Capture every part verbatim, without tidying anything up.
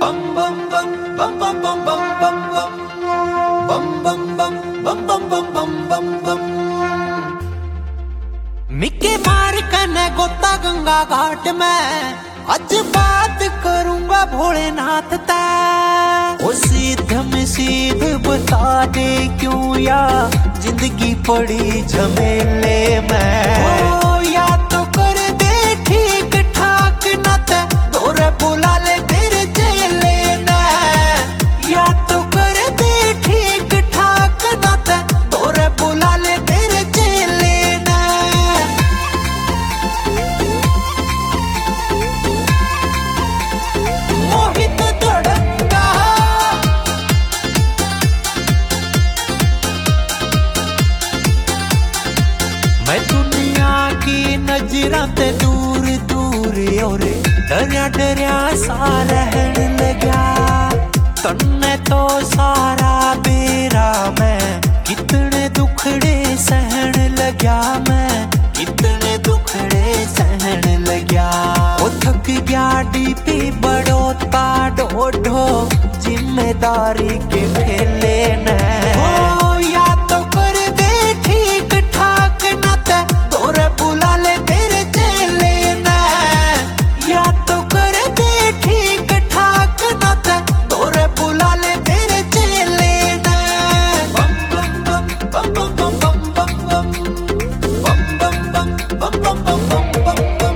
मिक्के मार कने गोता गंगा घाट में आज बात करूंगा भोलेनाथ ता। ओ सीध में सीध बता दे क्यों या जिंदगी पड़ी झमेले में। ओ या तो कर दे ठीक ठाक न ते तोरे बुला ले तेरे चेले ने। या तो कर दे ठीक ठाक न ते तोरे बुला ले तेरे चेले ने। मोहित धड़ंगा मैं दुनिया की नजरा ते दूर दूर और डरिया डरिया सा रहन लगा। तन्ने तो सारा बेरा मैं कितने दुखड़े सहन लगा। मैं कितने दुखड़े सहन लगा। ओ थक गया डीपी बड़ोता ढोढो जिम्मेदारी के ठेले ने। ओ या तो कर दे ठीक ठाक न ते तोरे बुला ले तेरे चेले ने। या तो कर दे ठीक ठाक न ते तोरे बुला ले तेरे चेले ने। बम बम बम बम बम बम बम बम बम बम बम बम बम बम बम बम।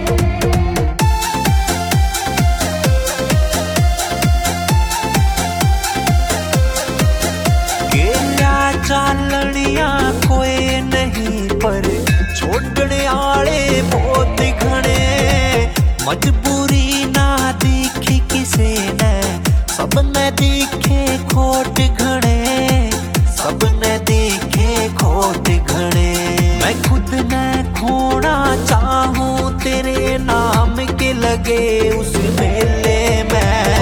केला चालनिया कोई नहीं पर छोड़ने आले बहुत घने। मजबूरी ना दिखी किसे ने सबने दिखे खोट घने। सबने दिखे खोट घने। मैं खुद ने खोना चाहूं तेरे नाम के लगे उस मेले में।